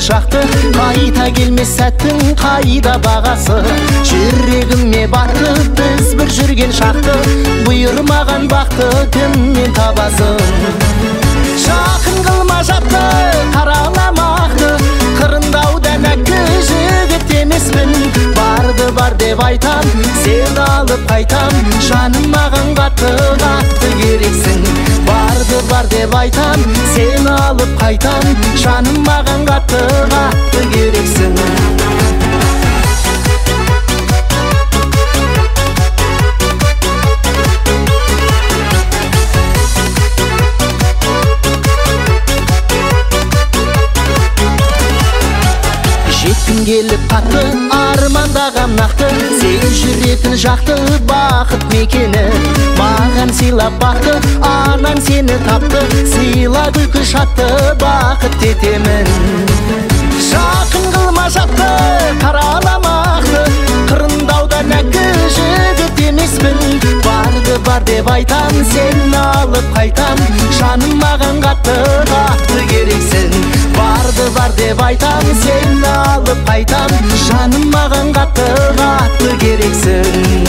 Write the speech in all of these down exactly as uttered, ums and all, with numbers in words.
шақты, қайта келмес сәттің қайда бағасы. Жүрегіме батып біз бір жүрген шақты, бұйырмаған бақты кімнен табасың? Жақын қылма жатты, қараламақты, қырындаудан әккі жігіт емеспін. Барды бар деп айтам, сен алып қайтам, жаным маған қатты қатты керексің. Барды бар деп айтам, сен алып қайтам, жаным маған қатты қатты керексің. Жеткім келіп қатты, армандағам нақты, сен жүретін жақты бақыт мекені. Маған сыйлап бақты, анаң сені тапты, сыйлады күш атты, бақыт етемін. Жақын қылма жатты, қараламақты, қырындаудан әккі жігіт емеспін. Барды бар деп айтам, сен алып қайтам, жаным маған қатты қатты керексің. Барды бар деп айтам, сен алып қайтам, жаным маған қатты қатты керексің.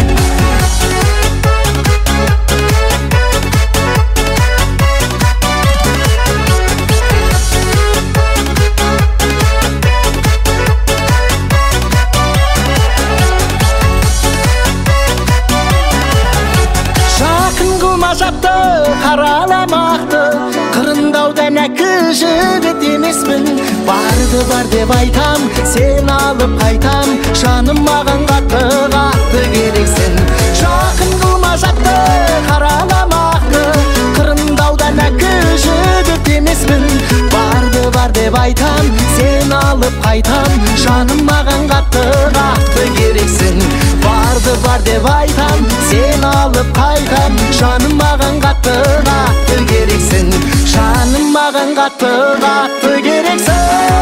Жақын қылма жатты, қараламақты, қырындаудан әккі жігіт емеспін. Барды бар деп айтам, сен алып қайтам, жаным маған қатты қатты керексің. Жақын қылма жатты, қараламақты, қырындаудан әккі жігіт емеспін. Барды бар деп айтам, сен алып қайтам, жаным маған қатты қатты керексің. Барды бар деп айтам, сен алып қайтам, жаным маған қатты қатты керексің. Жаным маған қатты қатты керексің.